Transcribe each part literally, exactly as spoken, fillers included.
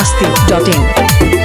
masti dot in.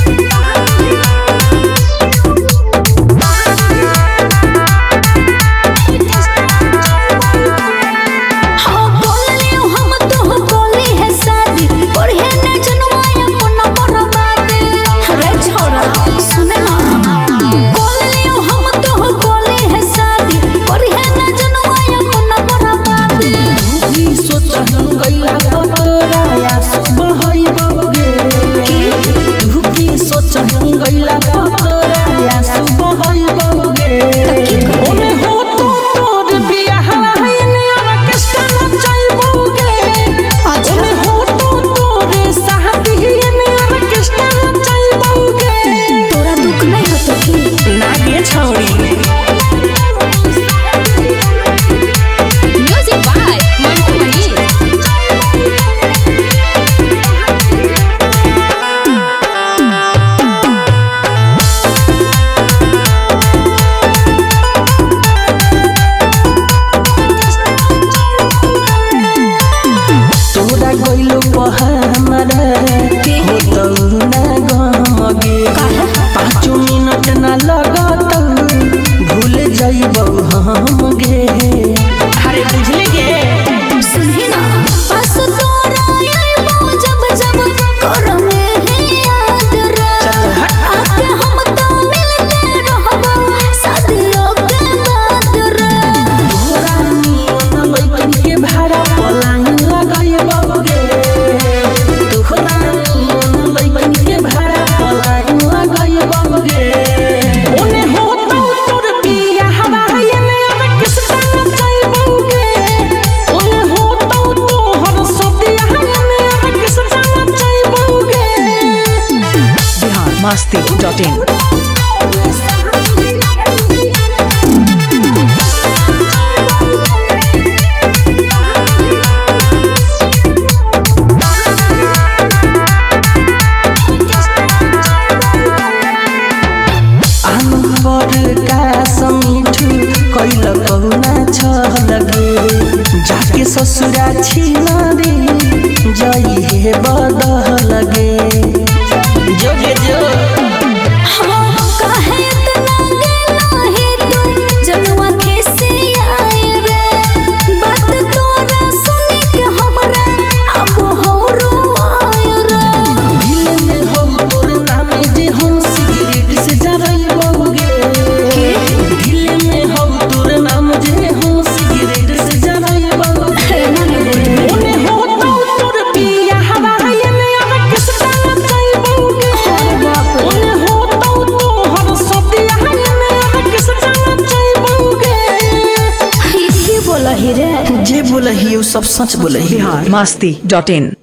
masti dot in. जाके ससुरा छिनारी जई हे बदह लगे जो गे जो हम काहे इतना गेला हे तू जनवा कैसे आए रे बात तोरा सुन के हमरा अब हो रोए रे दिल में हो तोर नाम जे हम सिगरेट से जरई बउगे के दिल में हो तोर नाम जे हम सिगरेट से जरई बउगे ओने हो तो तोर पिया हवा ये में अब किस तरह जाई बउगे ओने हो तो तोहर सदिया ये में अब किस तरह जाई बउगे ये बोला ही रे जे बोला ही सब सच बोला ही masti dot in.